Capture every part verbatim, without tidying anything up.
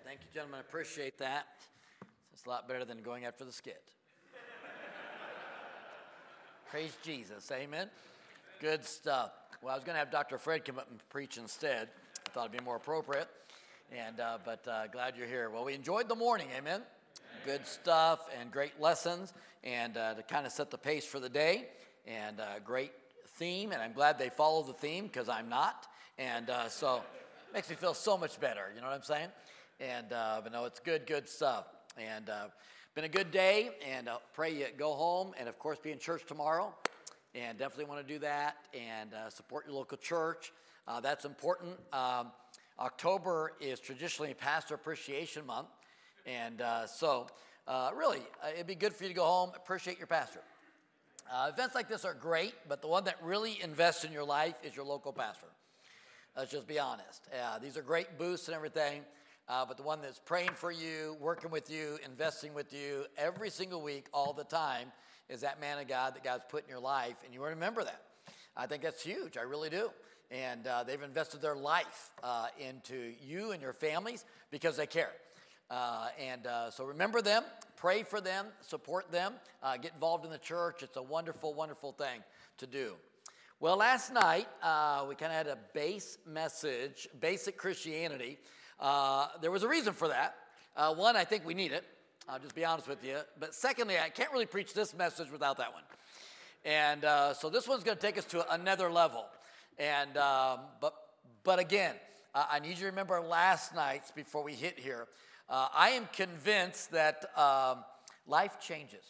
Thank you, gentlemen. I appreciate that. It's a lot better than going after the skit. Praise Jesus. Amen. Good stuff. Well, I was going to have Doctor Fred come up and preach instead. I thought it'd be more appropriate. And uh, but uh, glad you're here. Well, we enjoyed the morning. Amen. Good stuff and great lessons, and uh, to kind of set the pace for the day. And uh, great theme. And I'm glad they follow the theme because I'm not. And uh, so it makes me feel so much better. You know what I'm saying? And uh, but no, it's good, good stuff. And uh, been a good day, and uh, pray you go home, and of course be in church tomorrow. And definitely want to do that, and uh, support your local church. Uh, that's important. Um, October is traditionally Pastor Appreciation Month, and uh, so uh, really, uh, it'd be good for you to go home, appreciate your pastor. Uh, events like this are great, but the one that really invests in your life is your local pastor. Let's just be honest. Uh, these are great boosts and everything. Uh, but the one that's praying for you, working with you, investing with you every single week, all the time, is that man of God that God's put in your life. And you remember that. I think that's huge. I really do. And uh, they've invested their life uh, into you and your families because they care. Uh, and uh, so remember them, pray for them, support them, uh, get involved in the church. It's a wonderful, wonderful thing to do. Well, last night, uh, we kind of had a base message, basic Christianity. Uh, there was a reason for that. Uh, one, I think we need it. I'll just be honest with you. But secondly, I can't really preach this message without that one. And uh, so this one's going to take us to another level. And um, but but again, uh, I need you to remember last night's before we hit here. Uh, I am convinced that um, life changes.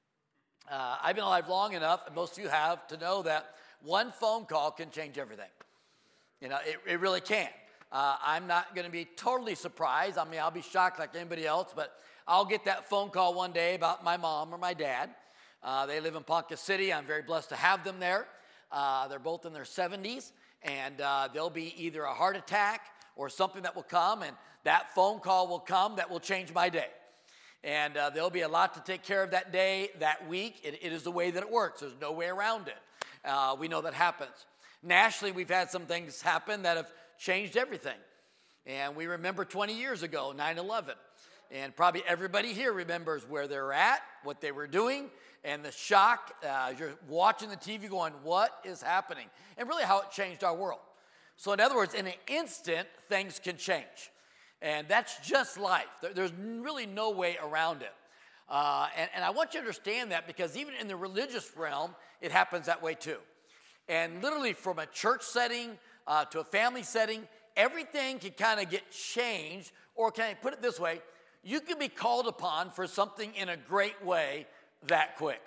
Uh, I've been alive long enough, and most of you have, to know that one phone call can change everything. You know, it, it really can. Uh, I'm not going to be totally surprised. I mean, I'll be shocked like anybody else, but I'll get that phone call one day about my mom or my dad. Uh, they live in Ponca City. I'm very blessed to have them there. Uh, they're both in their seventies, and uh, there'll be either a heart attack or something that will come, and that phone call will come that will change my day. And uh, there'll be a lot to take care of that day, that week. It, it is the way that it works. There's no way around it. Uh, we know that happens. Nationally, we've had some things happen that have changed everything. And we remember twenty years ago, nine eleven. And probably everybody here remembers where they're at, what they were doing, and the shock. Uh, you're watching the T V going, what is happening? And really how it changed our world. So in other words, in an instant, things can change. And that's just life. There, there's really no way around it. Uh, and, and I want you to understand that, because even in the religious realm, it happens that way too. And literally from a church setting uh, to a family setting, everything can kind of get changed. Or can I put it this way? You can be called upon for something in a great way that quick.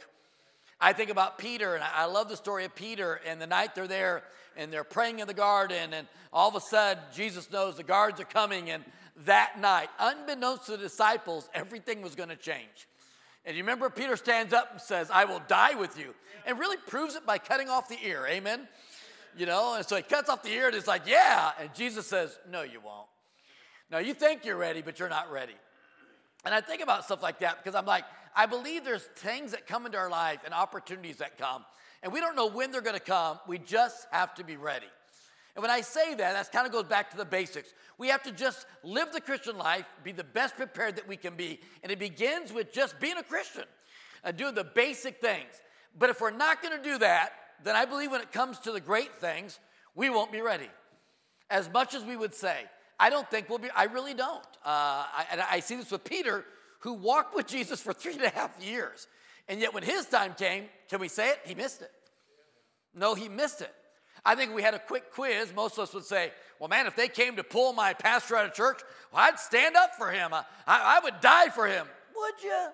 I think about Peter, and I love the story of Peter, and the night they're there, and they're praying in the garden, and all of a sudden, Jesus knows the guards are coming, and that night, unbeknownst to the disciples, everything was going to change. And you remember Peter stands up and says, I will die with you, and really proves it by cutting off the ear, amen? You know, and so he cuts off the ear, and it's like, yeah, and Jesus says, no, you won't. Now, you think you're ready, but you're not ready. And I think about stuff like that because I'm like, I believe there's things that come into our life and opportunities that come, and we don't know when they're going to come. We just have to be ready. And when I say that, that kind of goes back to the basics. We have to just live the Christian life, be the best prepared that we can be, and it begins with just being a Christian and doing the basic things. But if we're not going to do that, then I believe when it comes to the great things, we won't be ready. As much as we would say, I don't think we'll be, I really don't. Uh, I, and I see this with Peter, who walked with Jesus for three and a half years. And yet when his time came, can we say it? He missed it. No, he missed it. I think if we had a quick quiz, most of us would say, well, man, if they came to pull my pastor out of church, well, I'd stand up for him. I, I, I would die for him. Would you?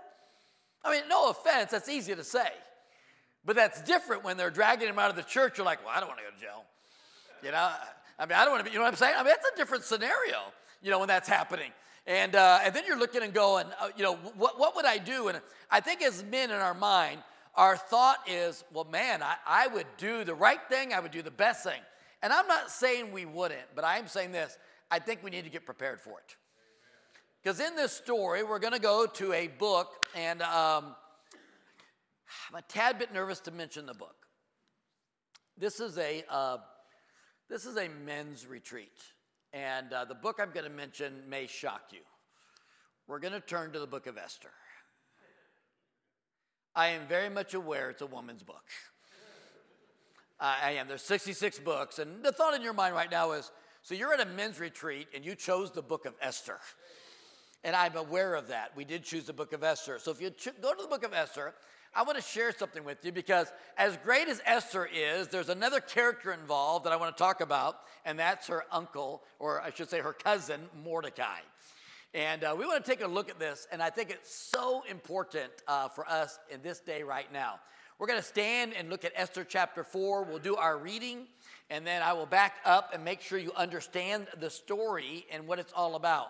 I mean, no offense, that's easy to say. But that's different when they're dragging him out of the church. You're like, well, I don't want to go to jail. You know, I mean, I don't want to be, you know what I'm saying? I mean, that's a different scenario, you know, when that's happening. And uh, and then you're looking and going, uh, you know, what what would I do? And I think as men in our mind, our thought is, well, man, I, I would do the right thing. I would do the best thing. And I'm not saying we wouldn't, but I am saying this. I think we need to get prepared for it. Because in this story, we're going to go to a book, and um, I'm a tad bit nervous to mention the book. This is a uh, this is a men's retreat. And uh, the book I'm going to mention may shock you. we're going to turn to the book of Esther. I am very much aware it's a woman's book. I am. There's sixty-six books, and the thought in your mind right now is, so you're at a men's retreat, and you chose the book of Esther. And I'm aware of that. We did choose the book of Esther. So if you cho- go to the book of Esther, I want to share something with you, because as great as Esther is, there's another character involved that I want to talk about, and that's her uncle, or I should say her cousin, Mordecai. And uh, we want to take a look at this, and I think it's so important uh, for us in this day right now. We're going to stand and look at Esther chapter four. We'll do our reading, and then I will back up and make sure you understand the story and what it's all about.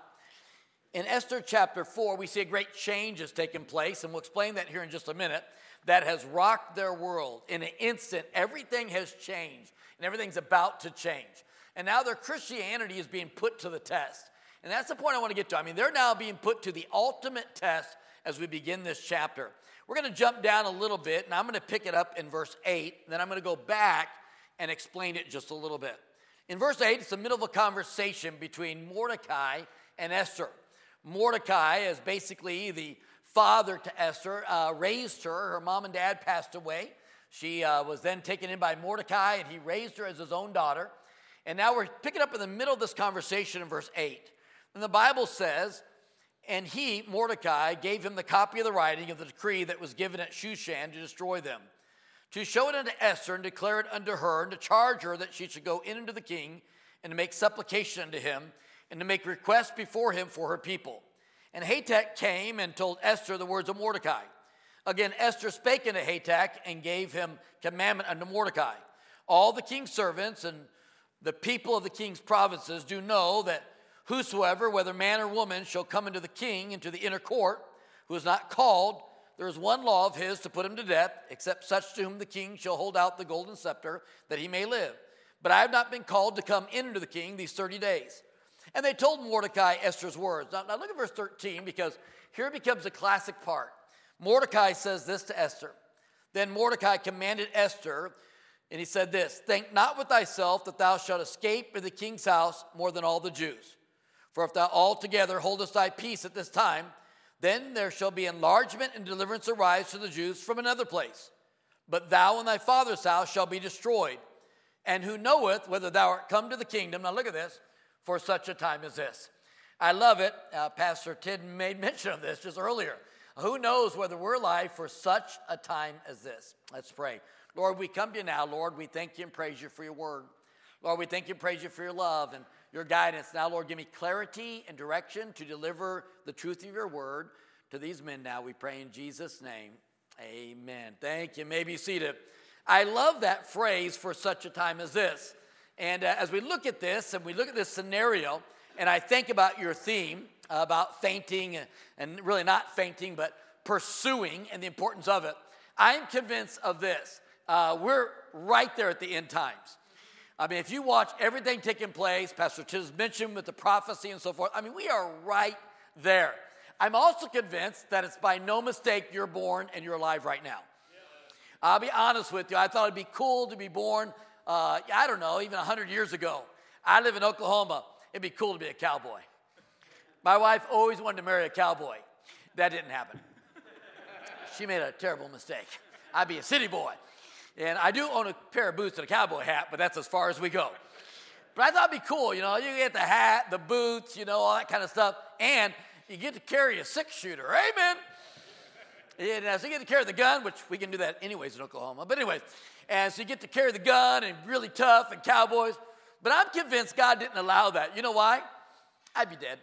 In Esther chapter four, we see a great change has taken place, and we'll explain that here in just a minute, that has rocked their world. In an instant, everything has changed, and everything's about to change. And now their Christianity is being put to the test. And that's the point I want to get to. I mean, they're now being put to the ultimate test as we begin this chapter. We're going to jump down a little bit, and I'm going to pick it up in verse eight, and then I'm going to go back and explain it just a little bit. In verse eight, it's the middle of a conversation between Mordecai and Esther. Mordecai is basically the father to Esther, uh, raised her. Her mom and dad passed away. She uh, was then taken in by Mordecai, and he raised her as his own daughter. And now we're picking up in the middle of this conversation in verse eight. And the Bible says, and he, Mordecai, gave him the copy of the writing of the decree that was given at Shushan to destroy them, to show it unto Esther and declare it unto her, and to charge her that she should go in unto the king and to make supplication unto him, and to make requests before him for her people. And Hatach came and told Esther the words of Mordecai. Again, Esther spake unto Hatach and gave him commandment unto Mordecai. All the king's servants and the people of the king's provinces do know that whosoever, whether man or woman, shall come into the king, into the inner court, who is not called, there is one law of his to put him to death, except such to whom the king shall hold out the golden scepter, that he may live. But I have not been called to come in unto the king these thirty days. And they told Mordecai Esther's words. Now, now look at verse thirteen, because here becomes a classic part. Mordecai says this to Esther. Then Mordecai commanded Esther, and he said this, think not with thyself that thou shalt escape in the king's house more than all the Jews. For if thou altogether holdest thy peace at this time, then there shall be enlargement and deliverance arise to the Jews from another place. But thou and thy father's house shall be destroyed. And who knoweth whether thou art come to the kingdom, now look at this, for such a time as this. I love it. Uh, Pastor Tid made mention of this just earlier. Who knows whether we're alive for such a time as this? Let's pray. Lord, we come to you now. Lord, we thank you and praise you for your word. Lord, we thank you and praise you for your love and your guidance. Now, Lord, give me clarity and direction to deliver the truth of your word to these men now. We pray in Jesus' name. Amen. Thank you. You may be seated. I love that phrase, for such a time as this. And uh, as we look at this and we look at this scenario, and I think about your theme uh, about fainting and, and really not fainting, but pursuing and the importance of it, I'm convinced of this. Uh, we're right there at the end times. I mean, if you watch everything taking place, Pastor Tiz mentioned with the prophecy and so forth, I mean, we are right there. I'm also convinced that it's by no mistake you're born and you're alive right now. I'll be honest with you. I thought it'd be cool to be born, uh, I don't know, even one hundred years ago. I live in Oklahoma. It'd be cool to be a cowboy. My wife always wanted to marry a cowboy. That didn't happen. She made a terrible mistake. I'd be a city boy. And I do own a pair of boots and a cowboy hat, but that's as far as we go. But I thought it'd be cool, you know, you get the hat, the boots, you know, all that kind of stuff, and you get to carry a six-shooter. Amen. And uh, so you get to carry the gun, which we can do that anyways in Oklahoma. But anyways, and so you get to carry the gun and really tough and cowboys. But I'm convinced God didn't allow that. You know why? I'd be dead.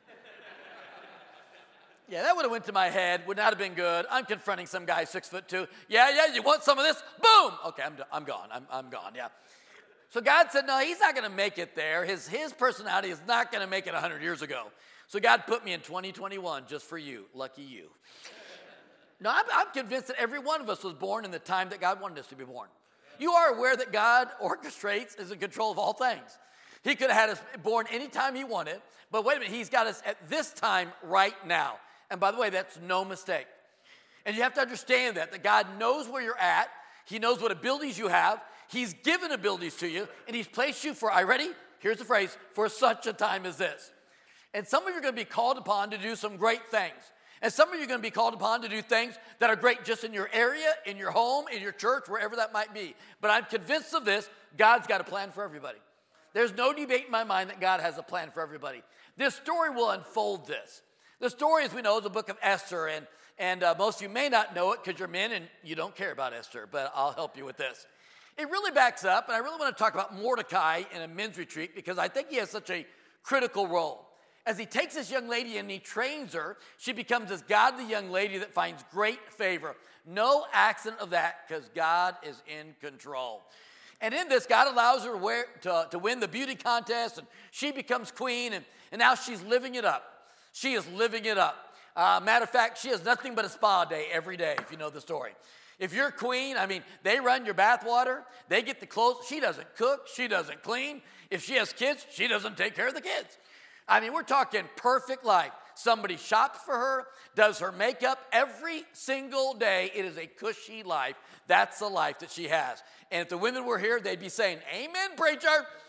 Yeah, that would have went to my head. Would not have been good. I'm confronting some guy six foot two. Yeah, yeah, you want some of this? Boom. Okay, I'm, I'm gone. I'm, I'm gone, yeah. So God said, no, he's not going to make it there. His, his personality is not going to make it one hundred years ago. So God put me in twenty twenty-one just for you. Lucky you. No, I'm, I'm convinced that every one of us was born in the time that God wanted us to be born. You are aware that God orchestrates, is in control of all things. He could have had us born anytime he wanted, but wait a minute, he's got us at this time right now. And by the way, that's no mistake. And you have to understand that, that God knows where you're at. He knows what abilities you have. He's given abilities to you, and he's placed you for, are you ready? Here's the phrase, for such a time as this. And some of you are going to be called upon to do some great things. And some of you are going to be called upon to do things that are great just in your area, in your home, in your church, wherever that might be. But I'm convinced of this, God's got a plan for everybody. There's no debate in my mind that God has a plan for everybody. This story will unfold this. The story, as we know, is the book of Esther, and, and uh, most of you may not know it because you're men and you don't care about Esther, but I'll help you with this. It really backs up, and I really want to talk about Mordecai in a men's retreat because I think he has such a critical role. As he takes this young lady and he trains her, she becomes this godly young lady that finds great favor. No accident of that because God is in control. And in this, God allows her to, wear, to, to win the beauty contest, and she becomes queen, and, and now she's living it up. She is living it up. Uh, matter of fact, she has nothing but a spa day every day, if you know the story. If you're queen, I mean, they run your bath water, they get the clothes. She doesn't cook, she doesn't clean. If she has kids, she doesn't take care of the kids. I mean, we're talking perfect life. Somebody shops for her, does her makeup every single day. It is a cushy life. That's the life that she has. And if the women were here, they'd be saying, amen, preacher.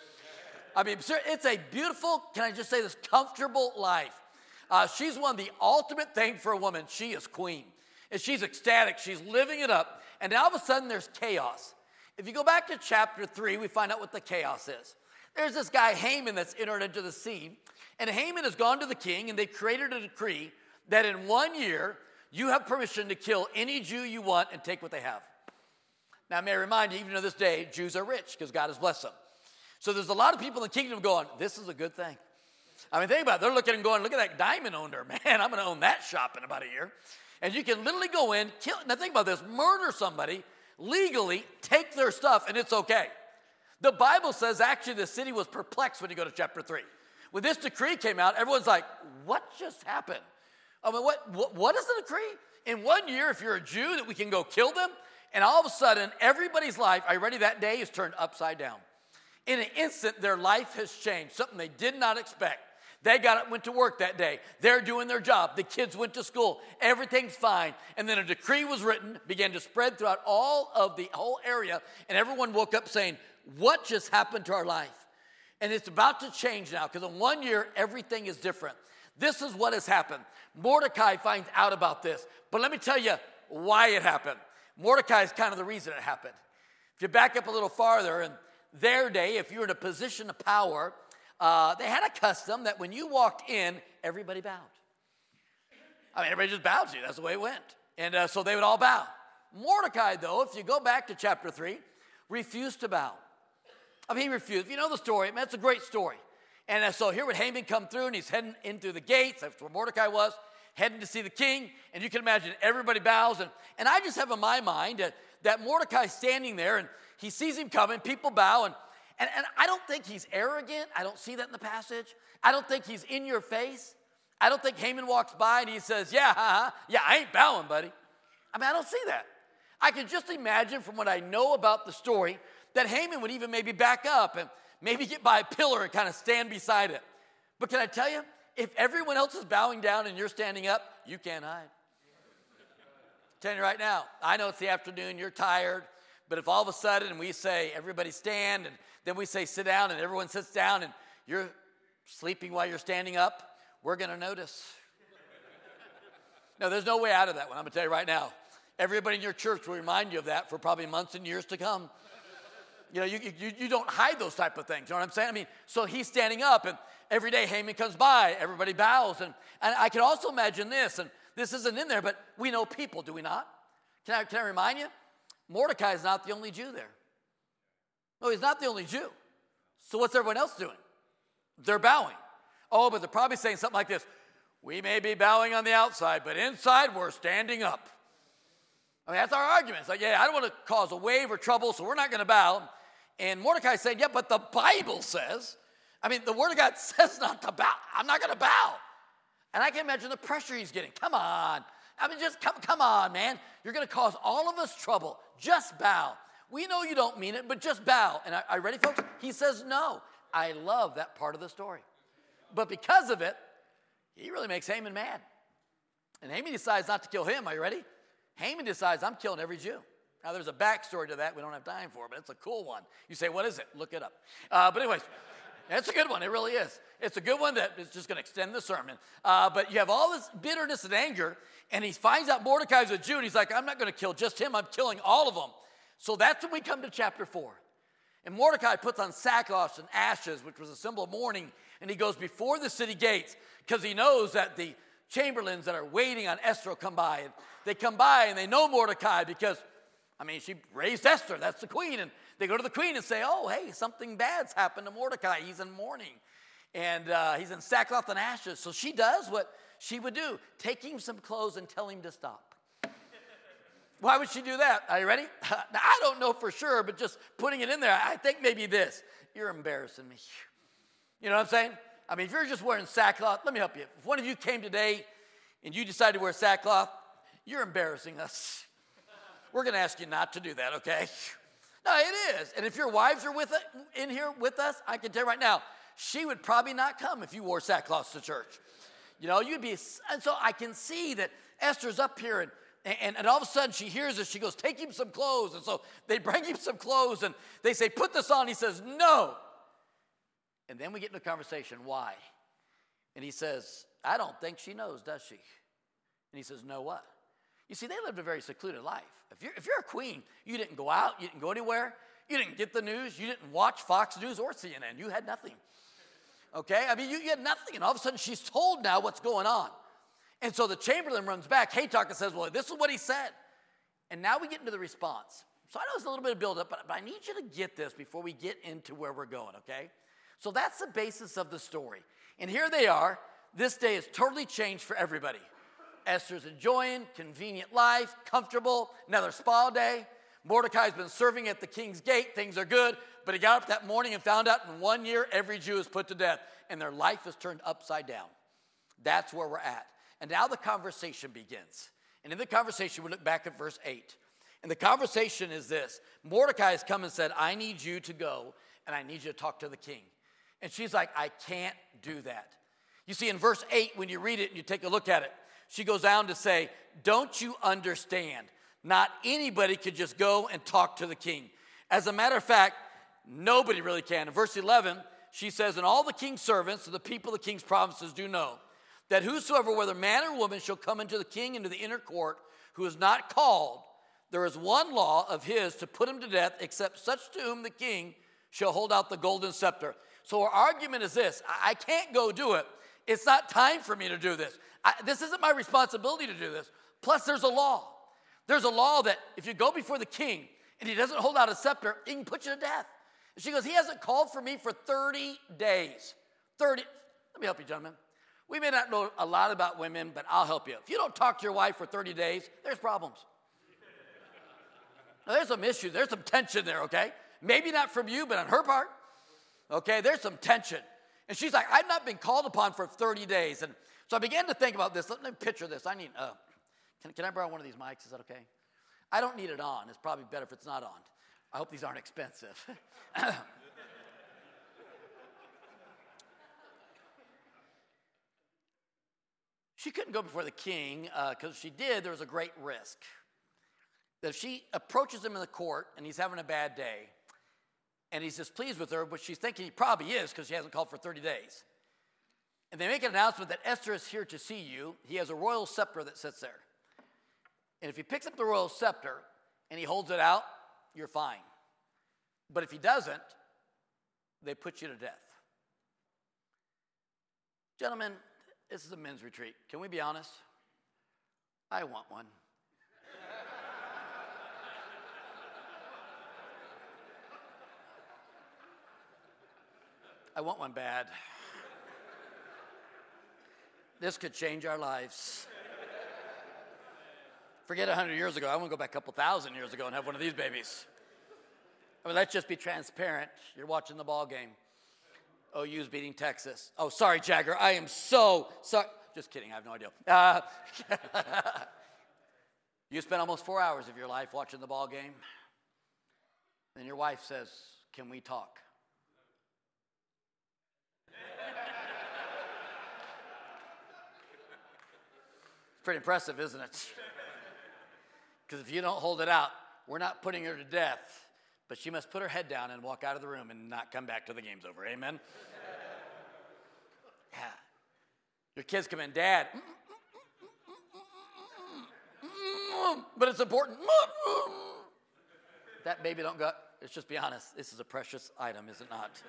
I mean, it's a beautiful, can I just say this, comfortable life. Uh, she's one of the ultimate thing for a woman. She is queen. And she's ecstatic. She's living it up. And now all of a sudden, there's chaos. If you go back to chapter three, we find out what the chaos is. There's this guy, Haman, that's entered into the scene. And Haman has gone to the king, and they've created a decree that in one year, you have permission to kill any Jew you want and take what they have. Now, may I remind you, even to this day, Jews are rich because God has blessed them. So there's a lot of people in the kingdom going, this is a good thing. I mean, think about it. They're looking and going, look at that diamond owner. Man, I'm going to own that shop in about a year. And you can literally go in, kill, now think about this, murder somebody, legally take their stuff, and it's okay. The Bible says actually the city was perplexed when you go to chapter three. When this decree came out, everyone's like, what just happened? I mean, what, what, what is the decree? In one year, if you're a Jew, that we can go kill them? And all of a sudden, everybody's life, are you ready, that day is turned upside down. In an instant, their life has changed, something they did not expect. They got up, went to work that day. They're doing their job. The kids went to school. Everything's fine. And then a decree was written, began to spread throughout all of the whole area, and everyone woke up saying, what just happened to our life? And it's about to change now, because in one year, everything is different. This is what has happened. Mordecai finds out about this. But let me tell you why it happened. Mordecai is kind of the reason it happened. If you back up a little farther, in their day, if you were in a position of power, uh, they had a custom that when you walked in, everybody bowed. I mean, everybody just bowed to you. That's the way it went. And uh, so they would all bow. Mordecai, though, if you go back to chapter three, refused to bow. I mean, he refused. If you know the story, I mean, it's a great story. And uh, so here would Haman come through, and he's heading in through the gates. That's where Mordecai was, heading to see the king. And you can imagine everybody bows. And, and I just have in my mind uh, that Mordecai's standing there, and he sees him coming. People bow. And, and, and I don't think he's arrogant. I don't see that in the passage. I don't think he's in your face. I don't think Haman walks by, and he says, yeah, uh-huh. yeah, I ain't bowing, buddy. I mean, I don't see that. I can just imagine from what I know about the story that Haman would even maybe back up and maybe get by a pillar and kind of stand beside it. But can I tell you, if everyone else is bowing down and you're standing up, you can't hide. I'm telling you right now, I know it's the afternoon, you're tired, but if all of a sudden we say, everybody stand, and then we say sit down, and everyone sits down, and you're sleeping while you're standing up, we're going to notice. No, there's no way out of that one. I'm going to tell you right now. Everybody in your church will remind you of that for probably months and years to come. You know, you, you, you don't hide those type of things. You know what I'm saying? I mean, so he's standing up, and every day Haman comes by, everybody bows. And, and I can also imagine this, and this isn't in there, but we know people, do we not? Can I, can I remind you? Mordecai is not the only Jew there. No, he's not the only Jew. So what's everyone else doing? They're bowing. Oh, but they're probably saying something like this. We may be bowing on the outside, but inside we're standing up. I mean, that's our argument. It's like, yeah, I don't want to cause a wave or trouble, so we're not going to bow. And Mordecai said, yeah, but the Bible says, I mean, the word of God says not to bow. I'm not going to bow. And I can imagine the pressure he's getting. Come on. I mean, just come, come on, man. You're going to cause all of us trouble. Just bow. We know you don't mean it, but just bow. And are, are you ready, folks? He says no. I love that part of the story. But because of it, he really makes Haman mad. And Haman decides not to kill him. Are you ready? Haman decides, I'm killing every Jew. Now, there's a backstory to that we don't have time for, but it's a cool one. You say, what is it? Look it up. Uh, but anyways, It's a good one. It really is. It's a good one that is just going to extend the sermon. Uh, but you have all this bitterness and anger, and he finds out Mordecai's a Jew, and he's like, I'm not going to kill just him. I'm killing all of them. So that's when we come to chapter four. And Mordecai puts on sackcloth and ashes, which was a symbol of mourning, and he goes before the city gates because he knows that the chamberlains that are waiting on Esther will come by. And they come by, and they know Mordecai because, I mean, she raised Esther. That's the queen. And they go to the queen and say, oh, hey, something bad's happened to Mordecai. He's in mourning. And uh, he's in sackcloth and ashes. So she does what she would do. Take him some clothes and tell him to stop. Why would she do that? Are you ready? Now, I don't know for sure, but just putting it in there, I think maybe this. You're embarrassing me. You know what I'm saying? I mean, if you're just wearing sackcloth, let me help you. If one of you came today and you decided to wear sackcloth, you're embarrassing us. We're going to ask you not to do that, okay? No, it is. And if your wives are with it, in here with us, I can tell you right now, she would probably not come if you wore sackcloth to church. You know, you'd be, and so I can see that Esther's up here, and, and, and all of a sudden she hears this. She goes, take him some clothes. And so they bring him some clothes, and they say, put this on. He says, no. And then we get into a conversation. Why? And he says, I don't think she knows, does she? And he says, no what? You see, they lived a very secluded life. If you're, if you're a queen, you didn't go out, you didn't go anywhere, you didn't get the news, you didn't watch Fox News or C N N. You had nothing. Okay? I mean, you, you had nothing. And all of a sudden, she's told now what's going on. And so the chamberlain runs back. Haytak and says, well, this is what he said. And now we get into the response. So I know it's a little bit of buildup, but, but I need you to get this before we get into where we're going, okay? So that's the basis of the story. And here they are. This day is totally changed for everybody. Esther's enjoying convenient life, comfortable, another spa day. Mordecai's been serving at the king's gate. Things are good. But he got up that morning and found out in one year every Jew is put to death. And their life is turned upside down. That's where we're at. And now the conversation begins. And in the conversation, we look back at verse eight. And the conversation is this. Mordecai has come and said, I need you to go, and I need you to talk to the king. And she's like, I can't do that. You see, in verse eight, when you read it and you take a look at it, she goes down to say, don't you understand? Not anybody could just go and talk to the king. As a matter of fact, nobody really can. In verse eleven, she says, and all the king's servants, so the people of the king's provinces do know, that whosoever, whether man or woman, shall come into the king into the inner court, who is not called, there is one law of his to put him to death, except such to whom the king shall hold out the golden scepter. So our argument is this. I can't go do it. It's not time for me to do this. I, this isn't my responsibility to do this. Plus, there's a law. There's a law that if you go before the king and he doesn't hold out a scepter, he can put you to death. And she goes, he hasn't called for me for thirty days. thirty. Let me help you, gentlemen. We may not know a lot about women, but I'll help you. If you don't talk to your wife for thirty days, there's problems. Now, there's some issues. There's some tension there, okay? Maybe not from you, but on her part. Okay, there's some tension. And she's like, I've not been called upon for thirty days. And so I began to think about this. Let me picture this. I need, uh, can, can I borrow one of these mics? Is that okay? I don't need it on. It's probably better if it's not on. I hope these aren't expensive. She couldn't go before the king because uh, if she did, there was a great risk. That if she approaches him in the court and he's having a bad day, and he's displeased with her, which she's thinking he probably is because she hasn't called for thirty days. And they make an announcement that Esther is here to see you. He has a royal scepter that sits there. And if he picks up the royal scepter and he holds it out, you're fine. But if he doesn't, they put you to death. Gentlemen, this is a men's retreat. Can we be honest? I want one. I want one bad. This could change our lives. Forget a hundred years ago. I want to go back a couple thousand years ago and have one of these babies. I mean, let's just be transparent. You're watching the ball game. O U's beating Texas. Oh, sorry, Jagger. I am so sorry. Just kidding. I have no idea. Uh, you spent almost four hours of your life watching the ball game. And your wife says, can we talk? It's pretty impressive, isn't it? Because if you don't hold it out, we're not putting her to death, but she must put her head down and walk out of the room and not come back till the game's over. Amen? Your kids come in, Dad, but it's important. That baby don't go, let's just be honest, this is a precious item, is it not?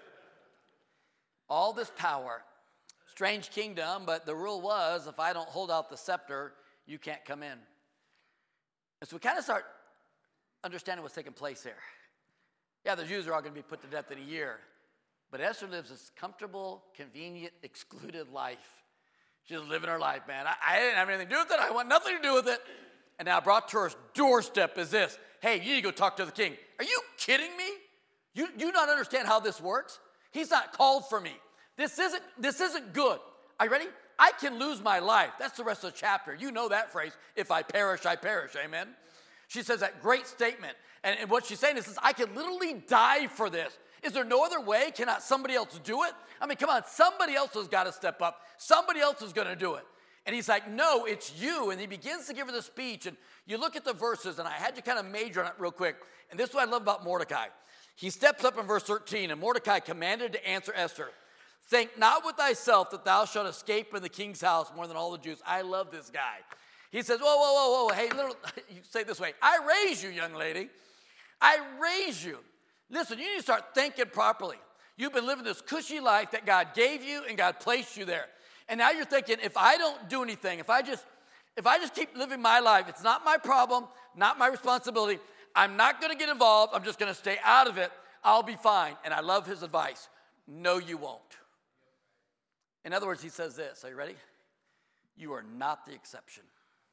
All this power, strange kingdom, but the rule was if I don't hold out the scepter, you can't come in. And so we kind of start understanding what's taking place here. Yeah, the Jews are all going to be put to death in a year, but Esther lives this comfortable, convenient, excluded life. She's living her life, man. I, I didn't have anything to do with it. I want nothing to do with it. And now brought to her doorstep is this. Hey, you need to go talk to the king. Are you kidding me? You do not understand how this works? He's not called for me. This isn't, this isn't good. Are you ready? I can lose my life. That's the rest of the chapter. You know that phrase. If I perish, I perish. Amen? She says that great statement. And, and what she's saying is, is, I can literally die for this. Is there no other way? Cannot somebody else do it? I mean, come on. Somebody else has got to step up. Somebody else is going to do it. And he's like, no, it's you. And he begins to give her the speech. And you look at the verses, and I had to kind of major on it real quick. And this is what I love about Mordecai. He steps up in verse thirteen, and Mordecai commanded to answer Esther, think not with thyself that thou shalt escape in the king's house more than all the Jews. I love this guy. He says, whoa, whoa, whoa, whoa. Hey, little, you say it this way. I raise you, young lady. I raise you. Listen, you need to start thinking properly. You've been living this cushy life that God gave you and God placed you there. And now you're thinking, if I don't do anything, if I just if I just keep living my life, it's not my problem, not my responsibility. I'm not going to get involved. I'm just going to stay out of it. I'll be fine. And I love his advice. No, you won't. In other words, he says this. Are you ready? You are not the exception.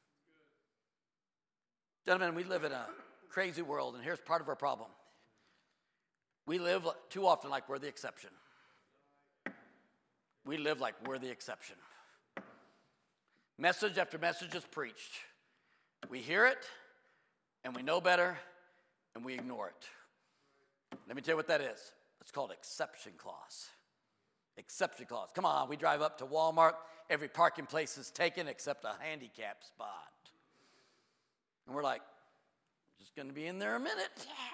Gentlemen, we live in a crazy world, and here's part of our problem. We live too often like we're the exception. We live like we're the exception. Message after message is preached. We hear it, and we know better, and we ignore it. Let me tell you what that is. It's called exception clause. Exception clause. Come on, we drive up to Walmart. Every parking place is taken except a handicap spot. And we're like, just going to be in there a minute.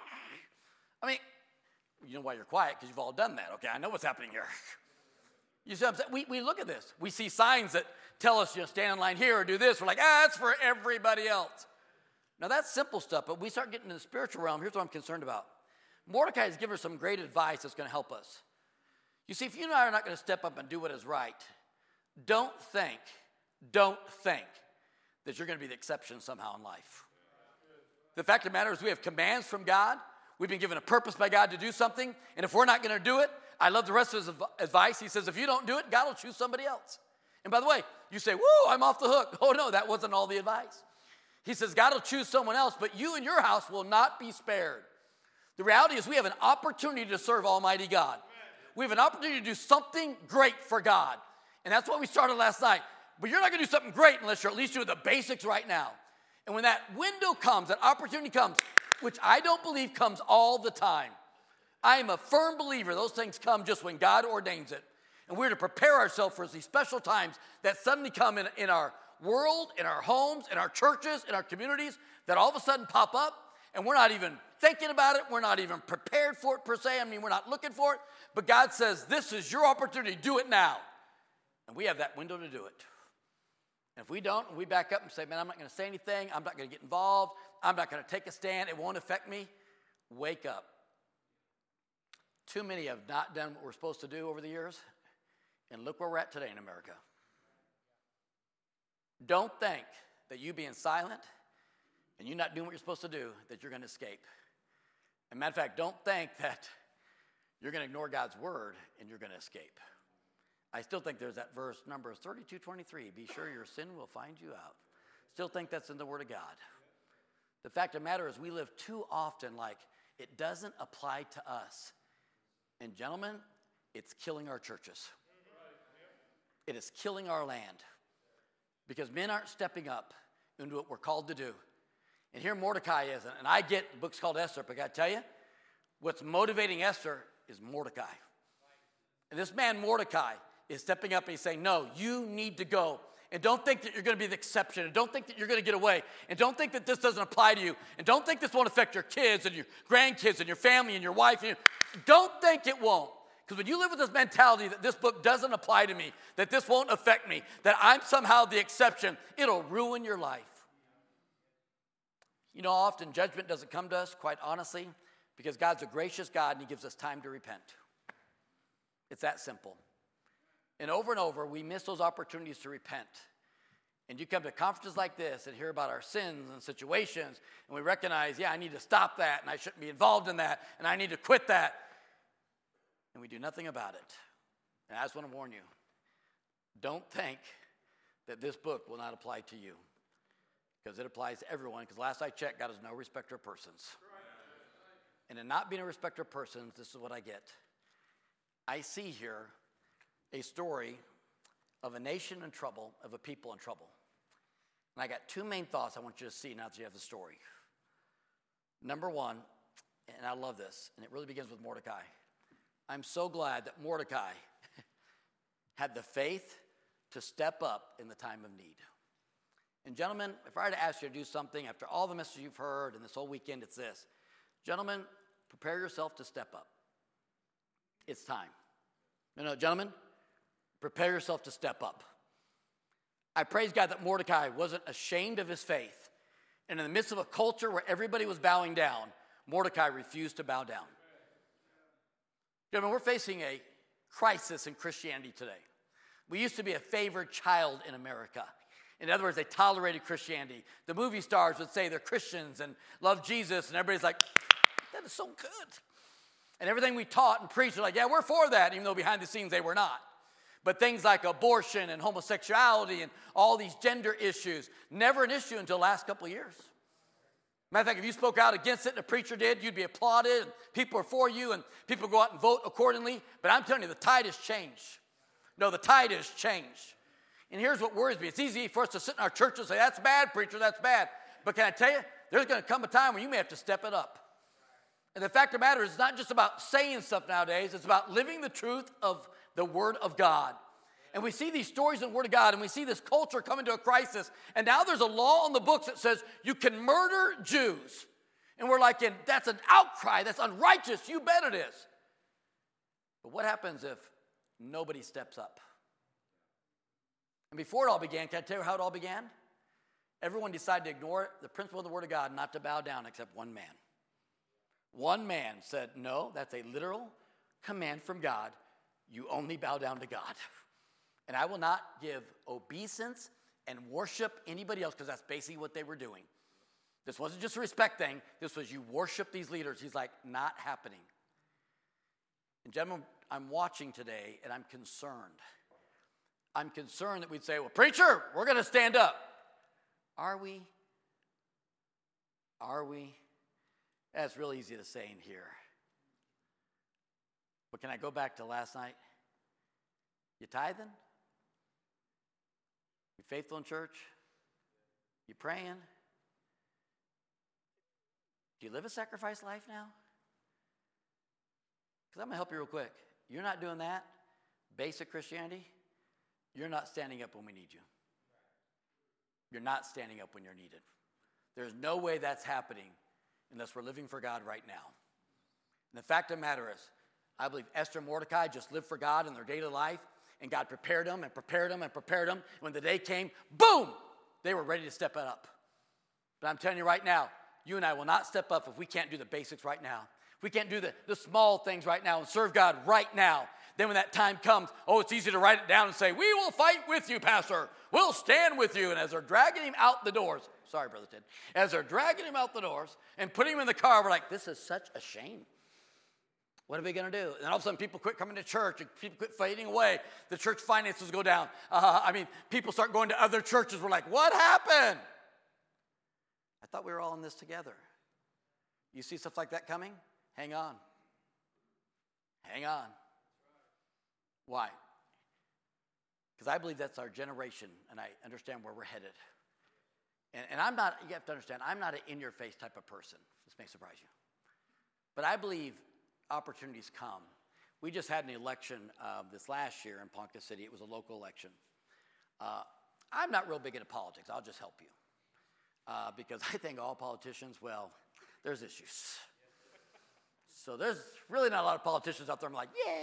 I mean, you know why you're quiet, because you've all done that. Okay, I know what's happening here. You see what I'm saying? We, we look at this. We see signs that tell us, you know, stand in line here or do this. We're like, ah, that's for everybody else. Now, that's simple stuff, but we start getting in the spiritual realm. Here's what I'm concerned about. Mordecai has given her some great advice that's going to help us. You see, if you and I are not going to step up and do what is right, don't think, don't think that you're going to be the exception somehow in life. The fact of the matter is we have commands from God. We've been given a purpose by God to do something, and if we're not going to do it, I love the rest of his advice. He says, if you don't do it, God will choose somebody else. And by the way, you say, woo, I'm off the hook. Oh, no, that wasn't all the advice. He says, God will choose someone else, but you and your house will not be spared. The reality is we have an opportunity to serve Almighty God. We have an opportunity to do something great for God. And that's what we started last night. But you're not going to do something great unless you're at least doing the basics right now. And when that window comes, that opportunity comes, which I don't believe comes all the time. I am a firm believer those things come just when God ordains it. And we're to prepare ourselves for these special times that suddenly come in, in our world, in our homes, in our churches, in our communities, that all of a sudden pop up, and we're not even thinking about it. We're not even prepared for it per se. I mean, we're not looking for it. But God says, this is your opportunity. Do it now. And we have that window to do it. And if we don't, we back up and say, man, I'm not going to say anything. I'm not going to get involved. I'm not going to take a stand. It won't affect me. Wake up. Too many have not done what we're supposed to do over the years. And look where we're at today in America. Don't think that you being silent and you not doing what you're supposed to do, that you're going to escape. As a matter of fact, don't think that you're going to ignore God's word and you're going to escape. I still think there's that verse, Numbers thirty-two twenty-three, be sure your sin will find you out. Still think that's in the word of God. The fact of the matter is we live too often like it doesn't apply to us. And gentlemen, it's killing our churches. It is killing our land because men aren't stepping up into what we're called to do. And here Mordecai is, and I get the book's called Esther, but I got to tell you, what's motivating Esther is Mordecai. And this man Mordecai is stepping up and he's saying, no, you need to go. And don't think that you're going to be the exception. And don't think that you're going to get away. And don't think that this doesn't apply to you. And don't think this won't affect your kids and your grandkids and your family and your wife. And your... Don't think it won't. Because when you live with this mentality that this book doesn't apply to me, that this won't affect me, that I'm somehow the exception, it'll ruin your life. You know, often judgment doesn't come to us, quite honestly, because God's a gracious God and he gives us time to repent. It's that simple. And over and over, we miss those opportunities to repent. And you come to conferences like this and hear about our sins and situations, and we recognize, yeah, I need to stop that, and I shouldn't be involved in that, and I need to quit that. And we do nothing about it. And I just want to warn you, don't think that this book will not apply to you, because it applies to everyone, because last I checked, God is no respecter of persons. And in not being a respecter of persons, this is what I get. I see here a story of a nation in trouble, of a people in trouble. And I got two main thoughts I want you to see now that you have the story. Number one, and I love this, and it really begins with Mordecai. I'm so glad that Mordecai had the faith to step up in the time of need. And gentlemen, if I were to ask you to do something after all the messages you've heard and this whole weekend, it's this. Gentlemen, prepare yourself to step up. It's time. No, no, gentlemen, prepare yourself to step up. I praise God that Mordecai wasn't ashamed of his faith. And in the midst of a culture where everybody was bowing down, Mordecai refused to bow down. Gentlemen, we're facing a crisis in Christianity today. We used to be a favored child in America. In other words, they tolerated Christianity. The movie stars would say they're Christians and love Jesus, and everybody's like, that is so good. And everything we taught and preached, they're like, yeah, we're for that, even though behind the scenes they were not. But things like abortion and homosexuality and all these gender issues, never an issue until the last couple of years. Matter of fact, if you spoke out against it and a preacher did, you'd be applauded, and people are for you, and people go out and vote accordingly. But I'm telling you, the tide has changed. No, the tide has changed. And here's what worries me. It's easy for us to sit in our church and say, that's bad, preacher, that's bad. But can I tell you, there's going to come a time when you may have to step it up. And the fact of the matter is, it's not just about saying stuff nowadays. It's about living the truth of the Word of God. And we see these stories in the Word of God, and we see this culture coming to a crisis. And now there's a law on the books that says you can murder Jews. And we're like, that's an outcry. That's unrighteous. You bet it is. But what happens if nobody steps up? And before it all began, can I tell you how it all began? Everyone decided to ignore the principle of the Word of God, not to bow down except one man. One man said, no, that's a literal command from God. You only bow down to God. And I will not give obeisance and worship anybody else, because that's basically what they were doing. This wasn't just a respect thing. This was you worship these leaders. He's like, not happening. And gentlemen, I'm watching today, and I'm concerned. I'm concerned that we'd say, well, preacher, we're going to stand up. Are we? Are we? That's real easy to say in here. But can I go back to last night? You tithing? You faithful in church? You praying? Do you live a sacrifice life now? Because I'm going to help you real quick. You're not doing that, basic Christianity, you're not standing up when we need you. You're not standing up when you're needed. There's no way that's happening unless we're living for God right now. And the fact of the matter is, I believe Esther and Mordecai just lived for God in their daily life, and God prepared them and prepared them and prepared them. When the day came, boom, they were ready to step it up. But I'm telling you right now, you and I will not step up if we can't do the basics right now. If we can't do the, the small things right now and serve God right now, then when that time comes, oh, it's easy to write it down and say, we will fight with you, Pastor. We'll stand with you. And as they're dragging him out the doors, sorry, Brother Ted, as they're dragging him out the doors and putting him in the car, we're like, this is such a shame. What are we going to do? And all of a sudden, people quit coming to church, and people quit fading away. The church finances go down. Uh, I mean, people start going to other churches. We're like, what happened? I thought we were all in this together. You see stuff like that coming? Hang on. Hang on. Why? Because I believe that's our generation, and I understand where we're headed. And, and I'm not, you have to understand, I'm not an in-your-face type of person. This may surprise you. But I believe opportunities come. We just had an election uh, this last year in Ponca City. It was a local election. Uh, I'm not real big into politics. I'll just help you. Uh, because I think all politicians, well, there's issues. So there's really not a lot of politicians out there. I'm like, yay!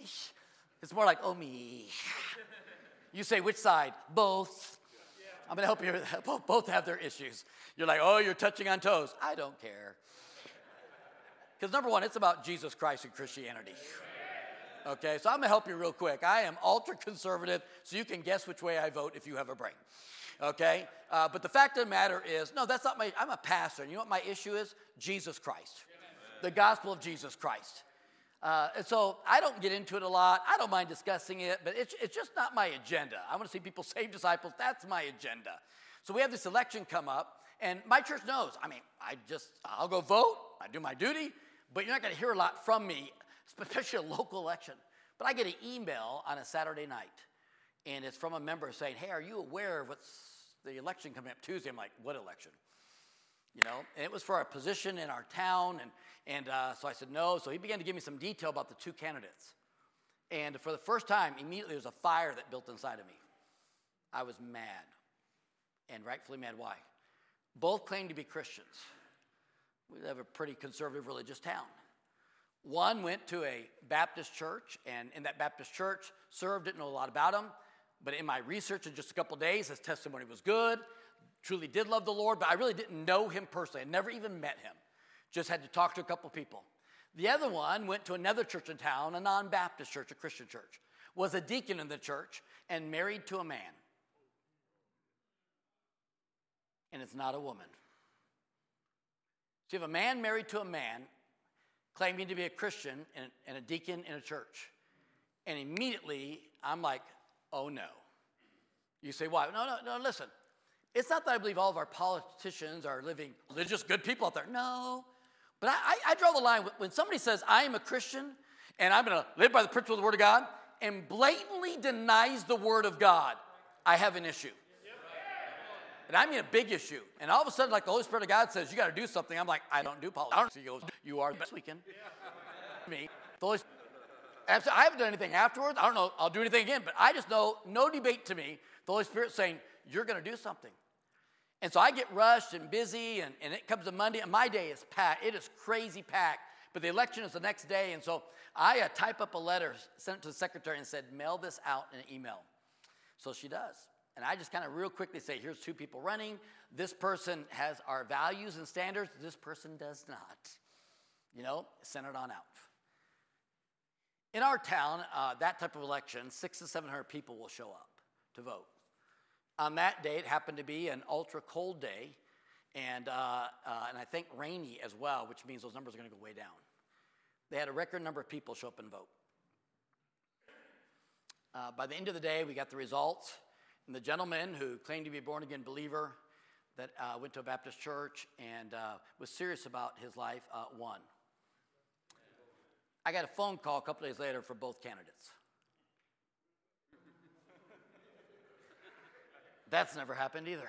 It's more like, oh, me. You say, which side? Both. I'm going to help you. Both have their issues. You're like, oh, you're touching on toes. I don't care. Because number one, it's about Jesus Christ and Christianity. Okay, so I'm going to help you real quick. I am ultra-conservative, so you can guess which way I vote if you have a brain. Okay, uh, but the fact of the matter is, no, that's not my, I'm a pastor. And you know what my issue is? Jesus Christ. The gospel of Jesus Christ. Uh, and so I don't get into it a lot. I don't mind discussing it, but it's, it's just not my agenda. I want to see people save disciples. That's my agenda. So we have this election come up, and my church knows. I mean, I just, I'll go vote. I do my duty, but you're not going to hear a lot from me, especially a local election. But I get an email on a Saturday night, and it's from a member saying, hey, are you aware of what's the election coming up Tuesday? I'm like, what election? You know, and it was for a position in our town, and, and uh, so I said no. So he began to give me some detail about the two candidates. And for the first time, immediately there was a fire that built inside of me. I was mad, and rightfully mad. Why? Both claimed to be Christians. We have a pretty conservative religious town. One went to a Baptist church, and in that Baptist church, served, didn't know a lot about him. But in my research in just a couple days, his testimony was good. Truly did love the Lord, but I really didn't know him personally. I never even met him. Just had to talk to a couple people. The other one went to another church in town, a non-Baptist church, a Christian church, was a deacon in the church, and married to a man. And it's not a woman. So you have a man married to a man, claiming to be a Christian and, and a deacon in a church. And immediately, I'm like, oh no. You say, why? No, no, no, listen. It's not that I believe all of our politicians are living religious, good people out there. No. But I, I, I draw the line. When somebody says, I am a Christian, and I'm going to live by the principle of the Word of God, and blatantly denies the Word of God, I have an issue. And I mean a big issue. And all of a sudden, like the Holy Spirit of God says, you got to do something. I'm like, I don't do politics. He goes, you are the best weekend. Me. The Holy Spirit, I haven't done anything afterwards. I don't know. I'll do anything again. But I just know, no debate to me, the Holy Spirit saying, you're going to do something. And so I get rushed and busy, and, and it comes to Monday, and my day is packed. It is crazy packed. But the election is the next day, and so I uh, type up a letter, sent it to the secretary, and said, mail this out in an email. So she does. And I just kind of real quickly say, here's two people running. This person has our values and standards. This person does not. You know, send it on out. In our town, uh, that type of election, six to seven hundred people will show up to vote. On that day, it happened to be an ultra cold day, and uh, uh, and I think rainy as well, which means those numbers are going to go way down. They had a record number of people show up and vote. Uh, by the end of the day, we got the results, and the gentleman who claimed to be a born-again believer that uh, went to a Baptist church and uh, was serious about his life uh, won. I got a phone call a couple days later for both candidates. That's never happened either.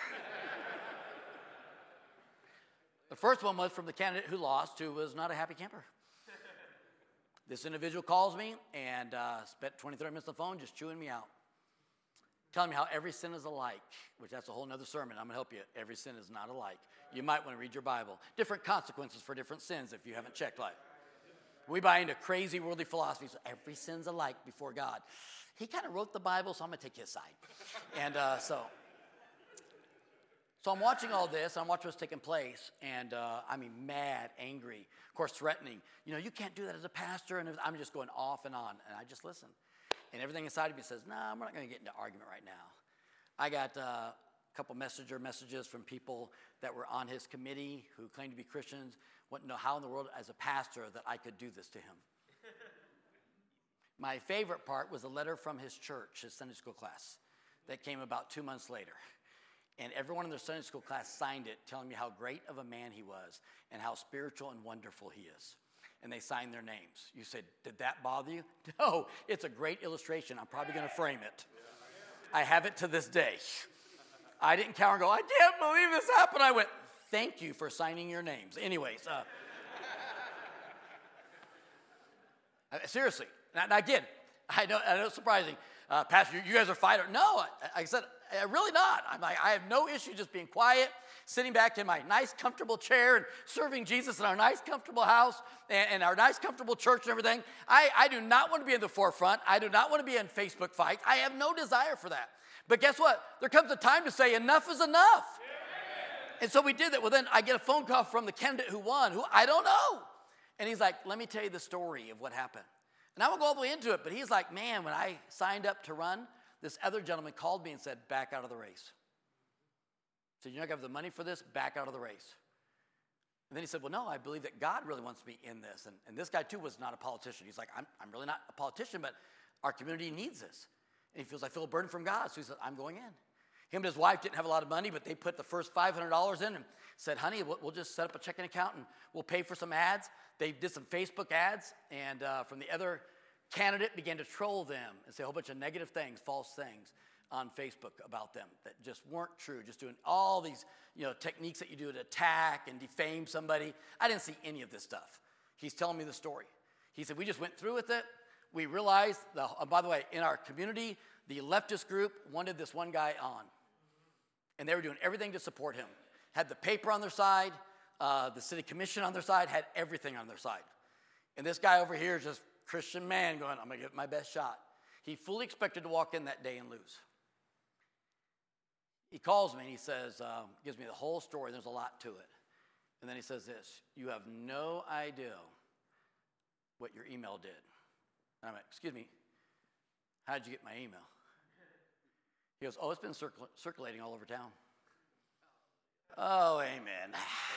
The first one was from the candidate who lost, who was not a happy camper. This individual calls me and uh, spent twenty, thirty minutes on the phone just chewing me out, telling me how every sin is alike, which that's a whole nother sermon. I'm going to help you. Every sin is not alike. You might want to read your Bible. Different consequences for different sins if you haven't checked life. We buy into crazy worldly philosophies. So every sin's alike before God. He kind of wrote the Bible, so I'm going to take his side. And uh, so, so I'm watching all this. I'm watching what's taking place. And uh, I mean, mad, angry, of course, threatening. You know, you can't do that as a pastor. And I'm just going off and on. And I just listen. And everything inside of me says, no, nah, we're not going to get into argument right now. I got uh, a couple messenger messages from people that were on his committee who claimed to be Christians, wanting to know how in the world, as a pastor, that I could do this to him. My favorite part was a letter from his church, his Sunday school class, that came about two months later. And everyone in their Sunday school class signed it, telling me how great of a man he was and how spiritual and wonderful he is. And they signed their names. You said, did that bother you? No, it's a great illustration. I'm probably going to frame it. I have it to this day. I didn't cower and go, I can't believe this happened. I went, thank you for signing your names. Anyways, uh, uh, seriously. Now, now again, I know, I know it's surprising. Uh, Pastor, you, you guys are fighters. No, I, I said, Uh, really not. I'm like, I have no issue just being quiet, sitting back in my nice, comfortable chair and serving Jesus in our nice, comfortable house and, and our nice, comfortable church and everything. I, I do not want to be in the forefront. I do not want to be in Facebook fights. I have no desire for that. But guess what? There comes a time to say enough is enough. Yeah. And so we did that. Well, then I get a phone call from the candidate who won, who I don't know. And he's like, let me tell you the story of what happened. And I won't go all the way into it, but he's like, man, when I signed up to run, this other gentleman called me and said, back out of the race. So you're not going to have the money for this? Back out of the race. And then he said, well, no, I believe that God really wants me in this. And, and this guy, too, was not a politician. He's like, I'm, I'm really not a politician, but our community needs this. And he feels, I feel a burden from God. So he said, I'm going in. Him and his wife didn't have a lot of money, but they put the first five hundred dollars in and said, honey, we'll, we'll just set up a checking account and we'll pay for some ads. They did some Facebook ads, and uh, from the other candidate began to troll them and say a whole bunch of negative things, false things on Facebook about them that just weren't true, just doing all these, you know, techniques that you do to attack and defame somebody. I didn't see any of this stuff. He's telling me the story. He said, we just went through with it. We realized, the, uh, by the way, in our community, the leftist group wanted this one guy on. And they were doing everything to support him. Had the paper on their side, uh, the city commission on their side, had everything on their side. And this guy over here is just Christian man going, I'm going to give it my best shot. He fully expected to walk in that day and lose. He calls me and he says, um, gives me the whole story. There's a lot to it. And then he says this, you have no idea what your email did. And I'm like, excuse me, how did you get my email? He goes, oh, it's been circul- circulating all over town. Oh, amen.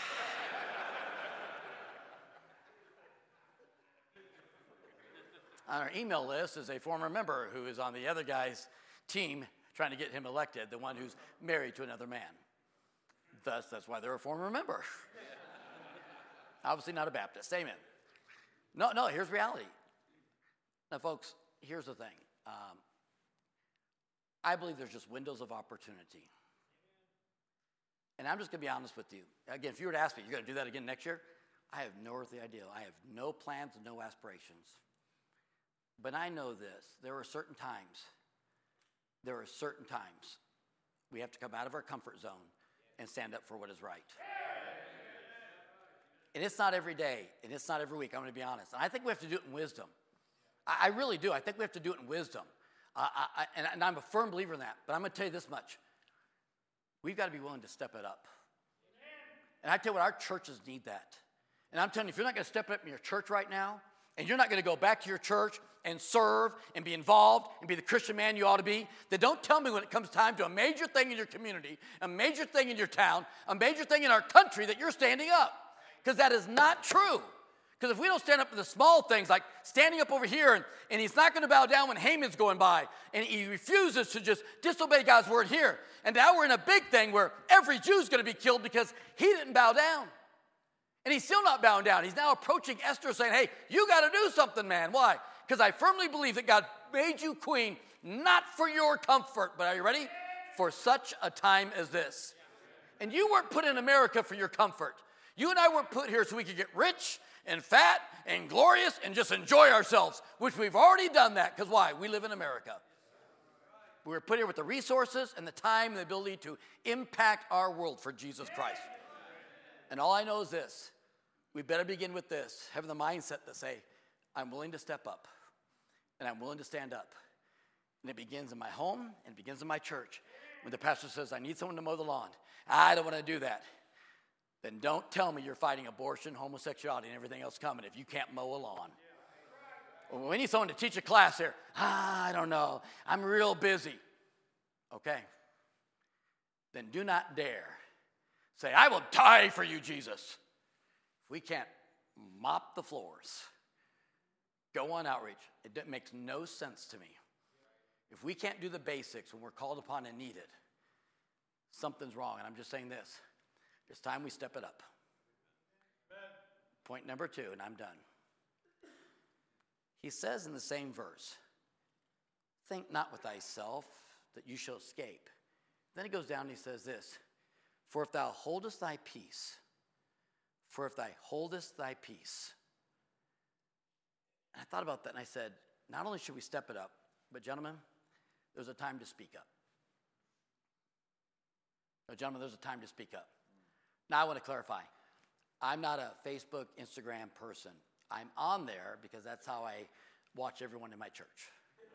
On our email list is a former member who is on the other guy's team trying to get him elected, the one who's married to another man. Thus, that's why they're a former member. Obviously not a Baptist. Amen. No, no, here's reality. Now, folks, here's the thing. Um, I believe there's just windows of opportunity. And I'm just going to be honest with you. Again, if you were to ask me, you're going to do that again next year? I have no earthly idea. I have no plans and no aspirations. But I know this. There are certain times, there are certain times we have to come out of our comfort zone and stand up for what is right. And it's not every day, and it's not every week, I'm going to be honest. And I think we have to do it in wisdom. I, I really do. I think we have to do it in wisdom. Uh, I, I, and, and I'm a firm believer in that. But I'm going to tell you this much. We've got to be willing to step it up. And I tell you what, our churches need that. And I'm telling you, if you're not going to step it up in your church right now, and you're not going to go back to your church and serve and be involved and be the Christian man you ought to be, then don't tell me when it comes time to a major thing in your community, a major thing in your town, a major thing in our country that you're standing up. Because that is not true. Because if we don't stand up for the small things, like standing up over here, and, and he's not going to bow down when Haman's going by, and he refuses to just disobey God's word here. And now we're in a big thing where every Jew's going to be killed because he didn't bow down. And he's still not bowing down. He's now approaching Esther saying, hey, you got to do something, man. Why? Because I firmly believe that God made you queen not for your comfort, but are you ready? For such a time as this. And you weren't put in America for your comfort. You and I weren't put here so we could get rich and fat and glorious and just enjoy ourselves, which we've already done that, because why? We live in America. We were put here with the resources and the time and the ability to impact our world for Jesus Christ. And all I know is this. We better begin with this, having the mindset to say, I'm willing to step up, and I'm willing to stand up. And it begins in my home, and it begins in my church. When the pastor says, I need someone to mow the lawn, I don't want to do that. Then don't tell me you're fighting abortion, homosexuality, and everything else coming if you can't mow a lawn. Well, we need someone to teach a class here. Ah, I don't know. I'm real busy. Okay. Then do not dare say, I will die for you, Jesus. If we can't mop the floors, go on outreach. It makes no sense to me. If we can't do the basics when we're called upon and needed, something's wrong. And I'm just saying this. It's time we step it up. Amen. Point number two, and I'm done. He says in the same verse, think not with thyself that you shall escape. Then he goes down and he says this, for if thou holdest thy peace, for if thou holdest thy peace. And I thought about that and I said, not only should we step it up, but gentlemen, there's a time to speak up. gentlemen, there's a time to speak up. Now I want to clarify. I'm not a Facebook, Instagram person. I'm on there because that's how I watch everyone in my church.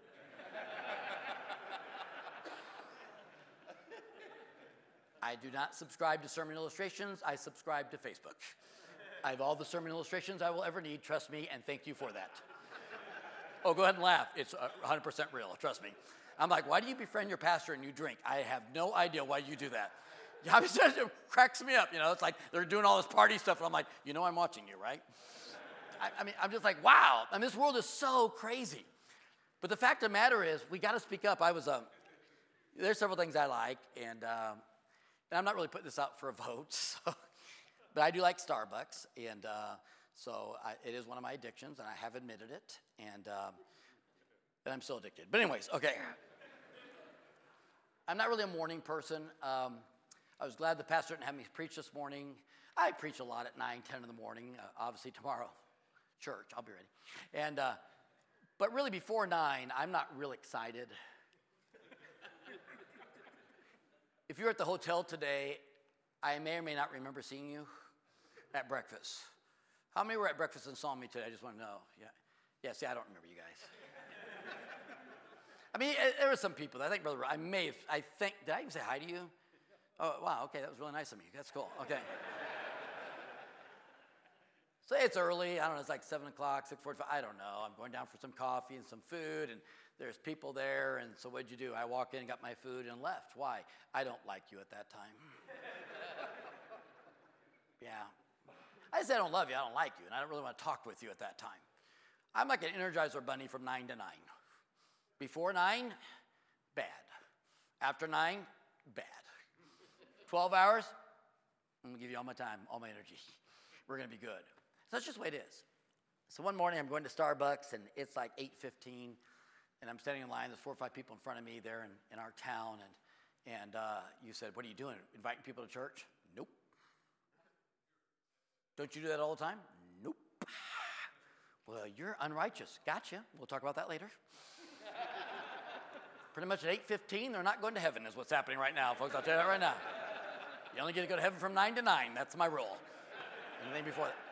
I do not subscribe to sermon illustrations. I subscribe to Facebook. I have all the sermon illustrations I will ever need, trust me, and thank you for that. Oh, go ahead and laugh. It's one hundred percent real, trust me. I'm like, why do you befriend your pastor and you drink? I have no idea why you do that. Yeah, it cracks me up, you know. It's like they're doing all this party stuff, and I'm like, you know I'm watching you, right? I, I mean, I'm just like, wow. I mean, this world is so crazy. But the fact of the matter is, we got to speak up. I was, um, there's several things I like, and, um, and I'm not really putting this out for a vote, so, but I do like Starbucks, and uh, so I, it is one of my addictions, and I have admitted it, and, um, and I'm still addicted. But anyways, okay. I'm not really a morning person. Um, I was glad the pastor didn't have me preach this morning. I preach a lot at nine, ten in the morning. Uh, obviously tomorrow, church, I'll be ready. And, uh, but really before nine, I'm not real excited. If you're at the hotel today, I may or may not remember seeing you at breakfast. How many were at breakfast and saw me today? I just want to know. Yeah, yeah. See, I don't remember you guys. I mean, there were some people. I think, brother, I may have, I think, did I even say hi to you? Oh, wow, okay, that was really nice of me. That's cool, okay. So it's early, I don't know, it's like seven o'clock, six forty-five, I don't know. I'm going down for some coffee and some food, and there's people there, and so what'd you do? I walked in, got my food, and left. Why? I don't like you at that time. Yeah. I didn't say I don't love you, I don't like you, and I don't really want to talk with you at that time. I'm like an Energizer bunny from nine to nine. Before nine, bad. After nine, bad. twelve hours, I'm going to give you all my time, all my energy. We're going to be good. So that's just the way it is. So one morning I'm going to Starbucks, and it's like eight fifteen, and I'm standing in line. There's four or five people in front of me there in, in our town, and, and uh, you said, what are you doing, inviting people to church? Nope. Don't you do that all the time? Nope. Well, you're unrighteous. Gotcha. We'll talk about that later. Pretty much at eight fifteen, they're not going to heaven is what's happening right now, folks. I'll tell you that right now. You only get to go to heaven from nine to nine. That's my rule. Anything before that.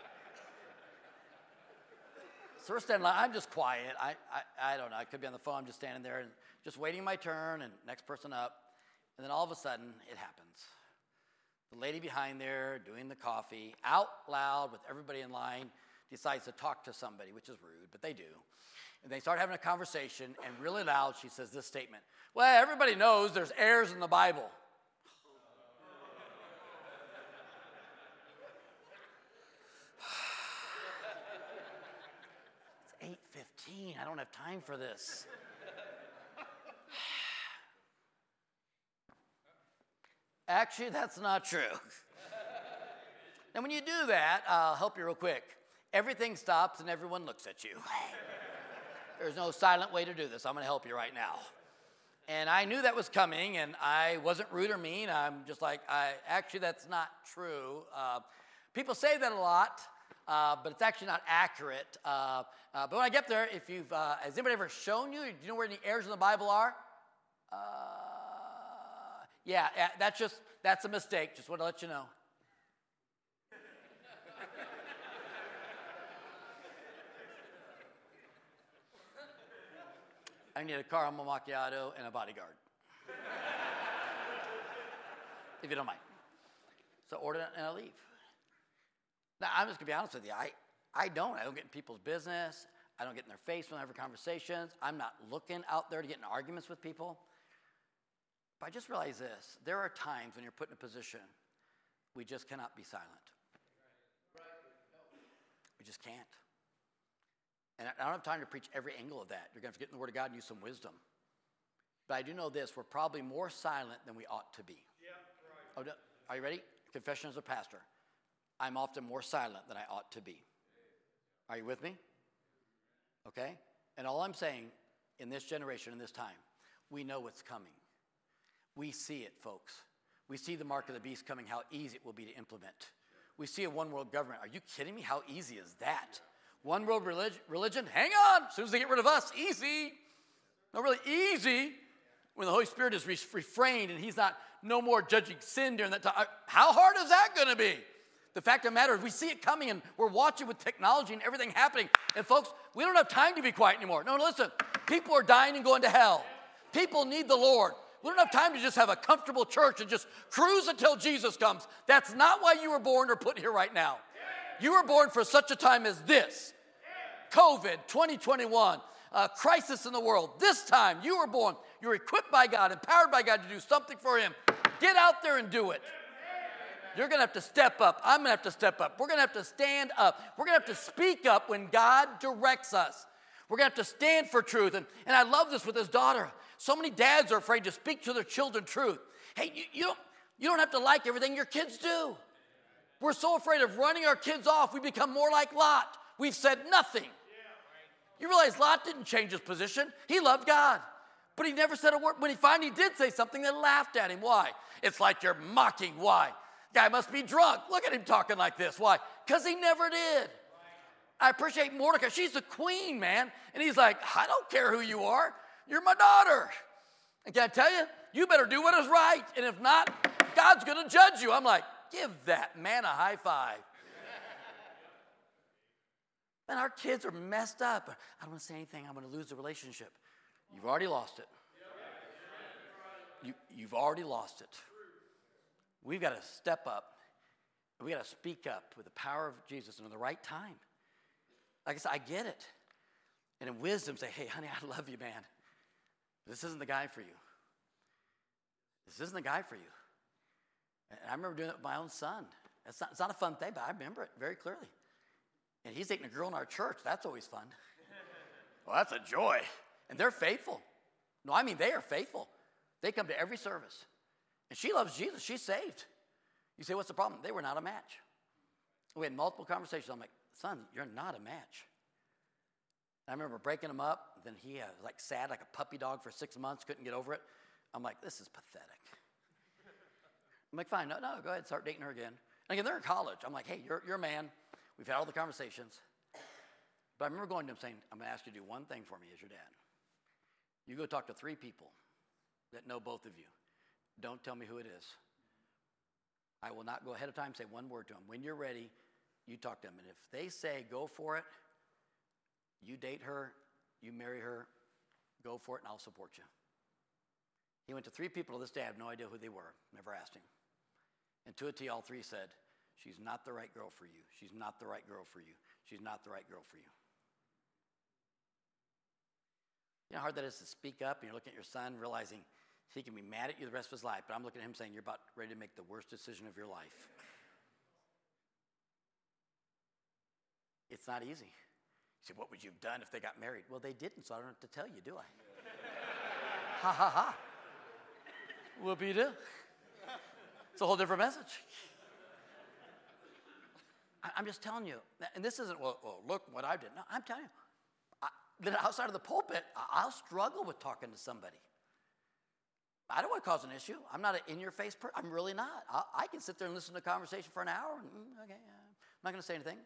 So we're standing, I'm just quiet. I, I, I don't know. I could be on the phone. I'm just standing there and just waiting my turn and next person up. And then all of a sudden, it happens. The lady behind there doing the coffee, out loud with everybody in line, decides to talk to somebody, which is rude, but they do. And they start having a conversation, and really loud, she says this statement. Well, everybody knows there's heirs in the Bible. It's eight fifteen. I don't have time for this. Actually, that's not true. And when you do that, I'll help you real quick. Everything stops and everyone looks at you. There's no silent way to do this. I'm going to help you right now. And I knew that was coming, and I wasn't rude or mean. I'm just like, I actually, that's not true. Uh, people say that a lot, uh, but it's actually not accurate. Uh, uh, but when I get there, if you've, uh, has anybody ever shown you? Do you know where the heirs in the Bible are? Uh, yeah, yeah, that's just, that's a mistake. Just want to let you know. I need a caramel macchiato and a bodyguard. If you don't mind. So order it and I leave. Now, I'm just going to be honest with you. I, I don't. I don't get in people's business. I don't get in their face when I have conversations. I'm not looking out there to get in arguments with people. But I just realize this. There are times when you're put in a position we just cannot be silent. We just can't. And I don't have time to preach every angle of that. You're going to have to get in the Word of God and use some wisdom. But I do know this. We're probably more silent than we ought to be. Yeah, right. Oh, are you ready? Confession as a pastor. I'm often more silent than I ought to be. Are you with me? Okay? And all I'm saying, in this generation, in this time, we know what's coming. We see it, folks. We see the mark of the beast coming, how easy it will be to implement. We see a one-world government. Are you kidding me? How easy is that? One world religion, religion, hang on. As soon as they get rid of us, easy. No, really easy. when the Holy Spirit is re- refrained and he's not no more judging sin during that time. How hard is that going to be? The fact of the matter is we see it coming and we're watching with technology and everything happening. And folks, we don't have time to be quiet anymore. No, listen, people are dying and going to hell. People need the Lord. We don't have time to just have a comfortable church and just cruise until Jesus comes. That's not why you were born or put here right now. You were born for such a time as this. COVID, twenty twenty-one, a crisis in the world. This time you were born. You're equipped by God, empowered by God to do something for him. Get out there and do it. You're going to have to step up. I'm going to have to step up. We're going to have to stand up. We're going to have to speak up when God directs us. We're going to have to stand for truth. And, and I love this with his daughter. So many dads are afraid to speak to their children truth. Hey, you, you, don't, you don't have to like everything your kids do. We're so afraid of running our kids off, we become more like Lot. We've said nothing. You realize Lot didn't change his position. He loved God. But he never said a word. When he finally did say something, they laughed at him. Why? It's like you're mocking. Why? Guy must be drunk. Look at him talking like this. Why? Because he never did. I appreciate Mordecai. She's the queen, man. And he's like, I don't care who you are. You're my daughter. And can I tell you, you better do what is right. And if not, God's going to judge you. I'm like, give that man a high five. Man, our kids are messed up. I don't want to say anything. I'm going to lose the relationship. You've already lost it. You, you've already lost it. We've got to step up. We've got to speak up with the power of Jesus and at the right time. Like I said, I get it. And in wisdom, say, hey, honey, I love you, man. This isn't the guy for you. This isn't the guy for you. And I remember doing it with my own son. It's not, it's not a fun thing, but I remember it very clearly. And he's dating a girl in our church. That's always fun. Well, that's a joy. And they're faithful. No, I mean, they are faithful. They come to every service. And she loves Jesus. She's saved. You say, what's the problem? They were not a match. We had multiple conversations. I'm like, son, you're not a match. I remember breaking him up. Then he uh, was like sad, like a puppy dog for six months, couldn't get over it. I'm like, this is pathetic. I'm like, fine, no, no, go ahead, start dating her again. And again, they're in college. I'm like, hey, you're, you're a man. We've had all the conversations. But I remember going to him saying, I'm going to ask you to do one thing for me as your dad. You go talk to three people that know both of you. Don't tell me who it is. I will not go ahead of time and say one word to them. When you're ready, you talk to them. And if they say go for it, you date her, you marry her, go for it, and I'll support you. He went to three people to this day. I have no idea who they were. Never asked him. And to a T, all three said, she's not the right girl for you. She's not the right girl for you. She's not the right girl for you. You know how hard that is to speak up, and you're looking at your son, realizing he can be mad at you the rest of his life, but I'm looking at him saying, you're about ready to make the worst decision of your life. It's not easy. You say, what would you have done if they got married? Well, they didn't, so I don't have to tell you, do I? Ha, ha, ha. Whoopie-doo. It's a whole different message. I, I'm just telling you, and this isn't, well, well look what I did. No, I'm telling you, I, then outside of the pulpit, I, I'll struggle with talking to somebody. I don't want to cause an issue. I'm not an in-your-face person. I'm really not. I, I can sit there and listen to a conversation for an hour. And, mm, okay, yeah. I'm not going to say anything.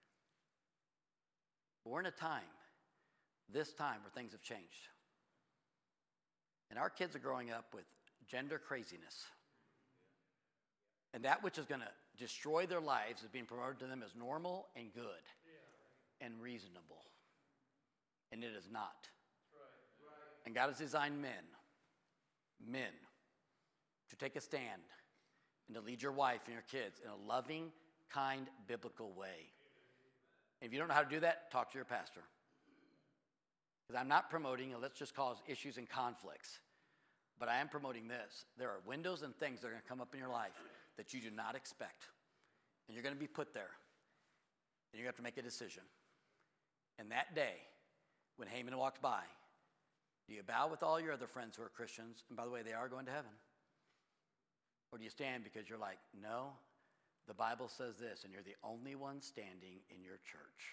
But we're in a time, this time, where things have changed. And our kids are growing up with gender craziness. And that which is going to destroy their lives is being promoted to them as normal and good yeah. and reasonable. And it is not. Right. Right. And God has designed men, men, to take a stand and to lead your wife and your kids in a loving, kind, biblical way. And if you don't know how to do that, talk to your pastor. Because I'm not promoting, let's just cause issues and conflicts. But I am promoting this. There are windows and things that are going to come up in your life that you do not expect. And you're going to be put there. And you have to make a decision. And that day, when Haman walks by, do you bow with all your other friends who are Christians? And by the way, they are going to heaven. Or do you stand because you're like, no, the Bible says this, and you're the only one standing in your church.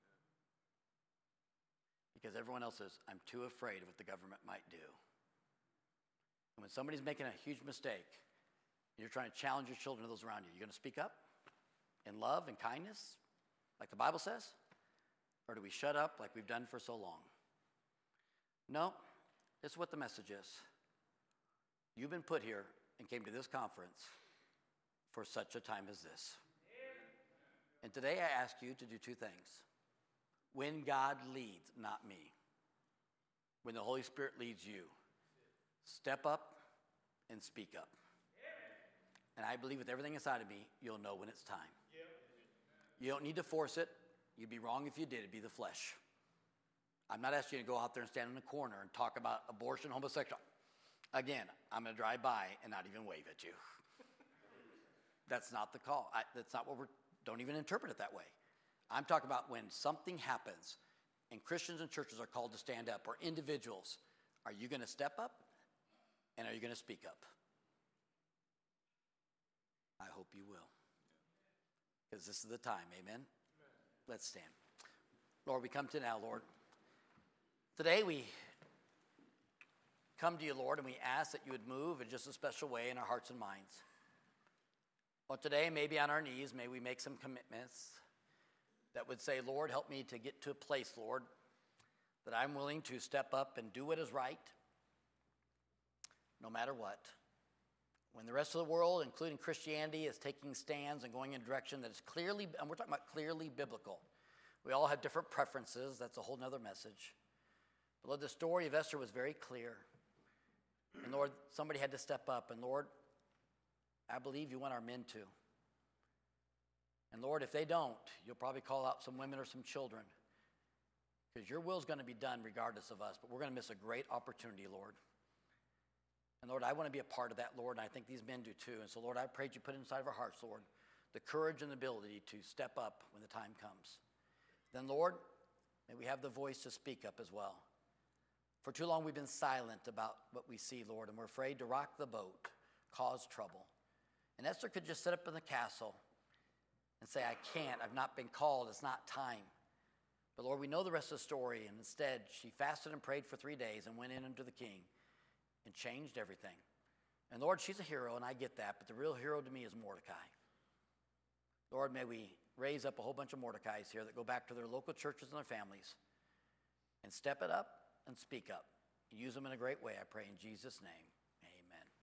Because everyone else says, I'm too afraid of what the government might do. And when somebody's making a huge mistake, and you're trying to challenge your children or those around you, you're going to speak up in love and kindness, like the Bible says? Or do we shut up like we've done for so long? No, this is what the message is. You've been put here and came to this conference for such a time as this. And today I ask you to do two things. When God leads, not me. When the Holy Spirit leads you, step up and speak up. And I believe with everything inside of me, you'll know when it's time. You don't need to force it. You'd be wrong if you did. It'd be the flesh. I'm not asking you to go out there and stand in the corner and talk about abortion, homosexual. Again, I'm going to drive by and not even wave at you. That's not the call. I, that's not what we're, don't even interpret it that way. I'm talking about when something happens and Christians and churches are called to stand up, or individuals, are you going to step up and are you going to speak up? I hope you will. Because this is the time, amen? Amen? Let's stand. Lord, we come to now, Lord. Today we come to you, Lord, and we ask that you would move in just a special way in our hearts and minds. Well, today, maybe on our knees, may we make some commitments that would say, Lord, help me to get to a place, Lord, that I'm willing to step up and do what is right, no matter what. When the rest of the world, including Christianity, is taking stands and going in a direction that is clearly, and we're talking about clearly biblical. We all have different preferences. That's a whole nother message. But Lord, the story of Esther was very clear. And Lord, somebody had to step up. And Lord, I believe you want our men to. And Lord, if they don't, you'll probably call out some women or some children. Because your will is going to be done regardless of us. But we're going to miss a great opportunity, Lord. And Lord, I want to be a part of that, Lord, and I think these men do too. And so, Lord, I pray that you put inside of our hearts, Lord, the courage and the ability to step up when the time comes. Then, Lord, may we have the voice to speak up as well. For too long we've been silent about what we see, Lord, and we're afraid to rock the boat, cause trouble. And Esther could just sit up in the castle and say, I can't, I've not been called, it's not time. But Lord, we know the rest of the story, and instead she fasted and prayed for three days and went in unto the king and changed everything. And Lord, she's a hero, and I get that, but the real hero to me is Mordecai. Lord, may we raise up a whole bunch of Mordecais here that go back to their local churches and their families and step it up and speak up. Use them in a great way, I pray in Jesus' name.